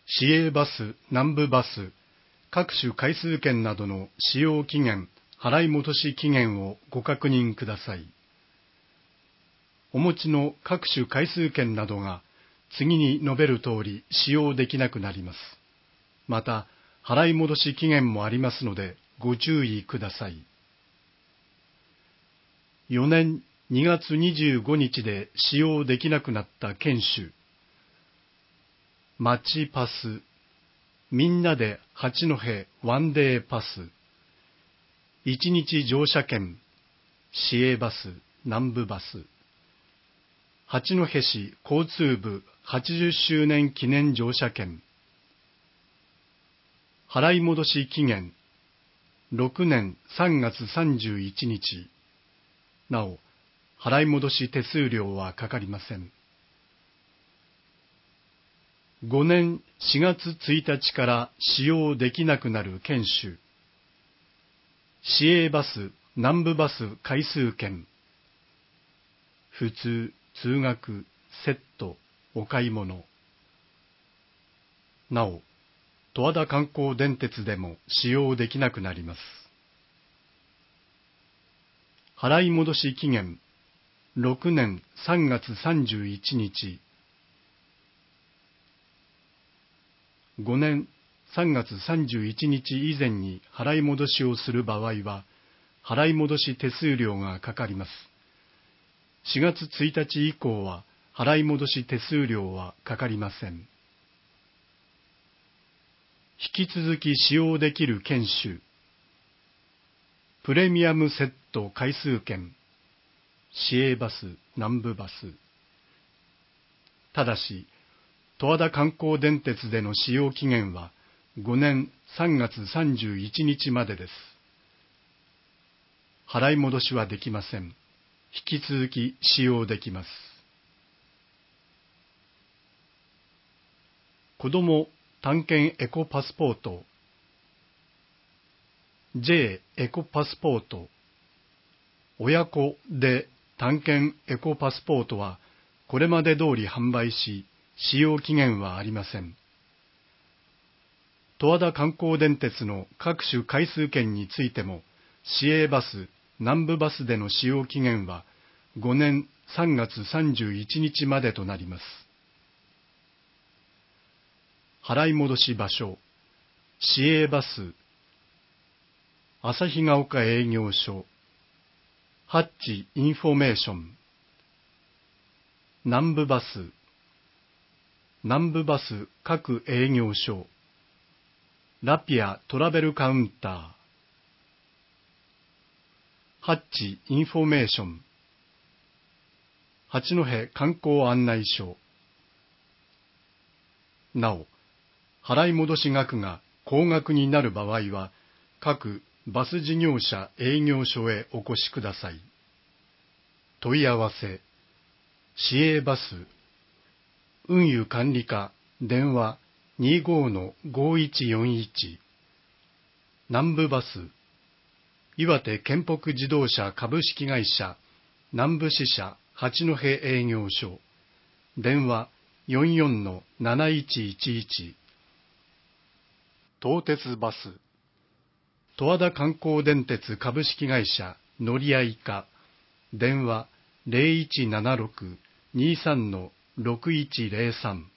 市営バス、南部バス、各種回数券などの使用期限、払い戻し期限をご確認ください。お持ちの各種回数券などが次に述べる通り使用できなくなります。また、払い戻し期限もありますのでご注意ください。4年2月25日で使用できなくなった券種、マチパス、みんなで八戸ワンデーパス、1日乗車券、市営バス、南部バス、八戸市交通部80周年記念乗車券、払い戻し期限、6年3月31日。なお、払い戻し手数料はかかりません。5年4月1日から使用できなくなる券種、市営バス、南部バス回数券、普通、通学、セット、お買い物。なお、十和田観光電鉄でも使用できなくなります。払い戻し期限、6年3月31日。5年3月31日以前に払い戻しをする場合は、払い戻し手数料がかかります。4月1日以降は、払い戻し手数料はかかりません。引き続き使用できる券種、プレミアムセット回数券、市営バス、南部バス。ただし、十和田観光電鉄での使用期限は5年3月31日までです。払い戻しはできません。引き続き使用できます。子ども探検エコパスポート、J エコパスポート、親子で探検エコパスポートはこれまで通り販売し、使用期限はありません。十和田観光電鉄の各種回数券についても、市営バス、南部バスでの使用期限は5年3月31日までとなります。払い戻し場所、市営バス、旭ヶ丘営業所、ハッチインフォメーション、南部バス、南部バス各営業所、ラピアトラベルカウンター、ハッチインフォメーション、八戸観光案内所。なお、払い戻し額が高額になる場合は、各バス事業者営業所へお越しください。問い合わせ、市営バス、運輸管理課、電話 25-5141、南部バス、岩手県北自動車株式会社、南部支社八戸営業所、電話 44-7111、東鉄バス、十和田観光電鉄株式会社乗合課、電話 0176-23-6103